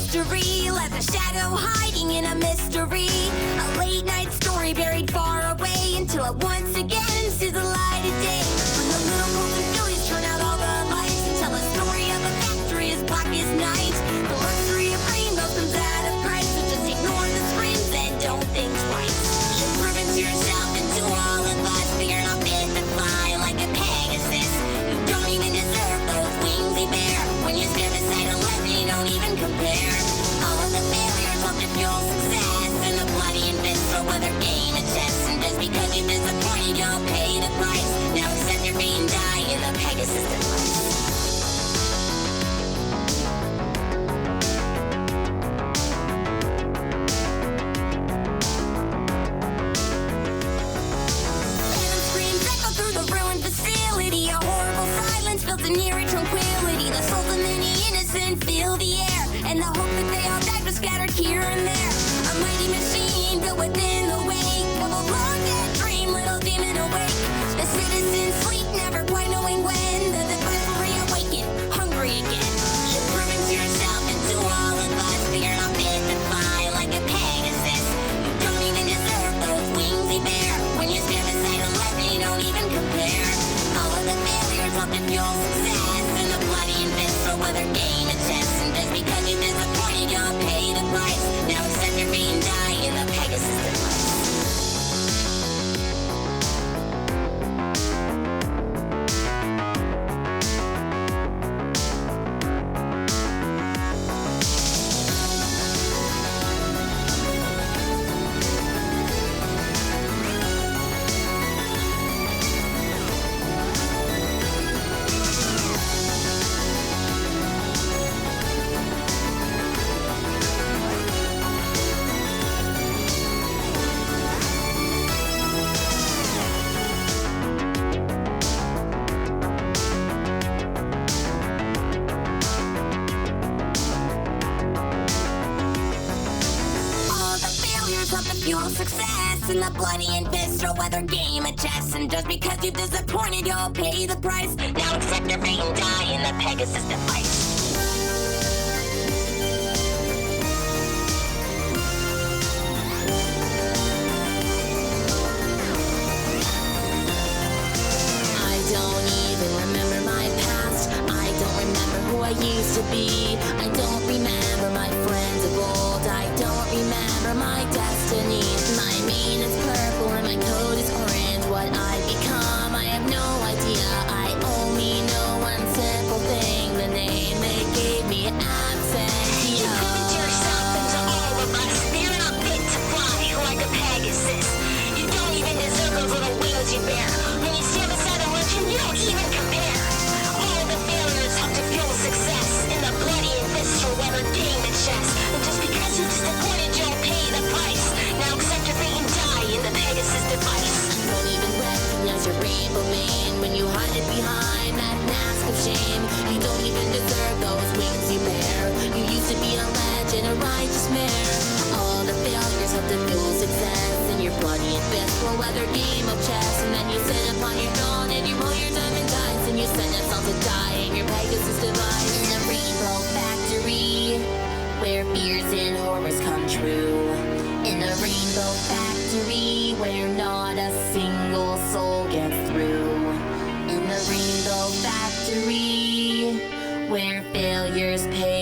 history left a shadow hiding in a mystery. A late night story buried far away until it once again sees the light of day. When the little golden fillies turn out all the lights and tell a story of a factory as black as night. The luxury of rainbows comes out of price, so just ignore the screams and don't think twice. You're proving to yourself and to all of us that you're not fit to fly like a Pegasus. You don't even deserve those wings you bear. When you stare beside a left, you don't even compare. All of the failures help to fuel success, and the bloody and visceral weather game of chess. And just because you disappoint, you don't pay the price. Now accept your fate and die in the Pegasus device. Fills the near tranquility. The souls of many innocent fill the air, and the hope that they all died was scattered here and there. A mighty machine built within the wake of a long dead dream, little demon awake. The citizens sleep, never quite knowing when the device will reawaken, hungry again. You're proving to yourself and to all of us that you're not fit to fly like a Pegasus. You don't even deserve those wings you bear. When you stare beside a left, you don't even compare. All of the failures help to fuel success, and the bloody and visceral weather game of chess. And just because you disappointed, you'll pay the price. Now accept your fate and die in the Pegasus device. Fuel success in the bloody and visceral weather game of chess. And just because you're disappointed, you'll pay the price. Now accept your fate and die in the Pegasus device. I don't even remember my past. I don't remember who I used to be. I don't remember my friends of old. I don't remember my destiny. My mane is purple and my coat is orange. What I become, I have no idea. I only know one simple thing. The name they gave me, absentia. You prove it to yourself and to all of us that you're not fit to fly like a Pegasus. You don't even deserve those little wings you bear. When you stand beside a legend, you don't even compare. All the failures help to fuel success in the bloody and visceral weather game of chess. And just because you disappointed, you'll pay the price. Now accept your fate and die in the Pegasus device. I don't even recognize your rainbow mane when you hide it behind that mask of shame. You don't even deserve those wings you bear. You used to be a legend, a righteous mare. All the failures help to fuel success in your bloody and visceral weather game of chess. And then you sit upon your throne and you roll your diamond dice, and you send us all to die in your Pegasus device. In a rainbow factory where fears and horrors come true. In a rainbow factory where not a single soul gets through. In the rainbow factory where failures pay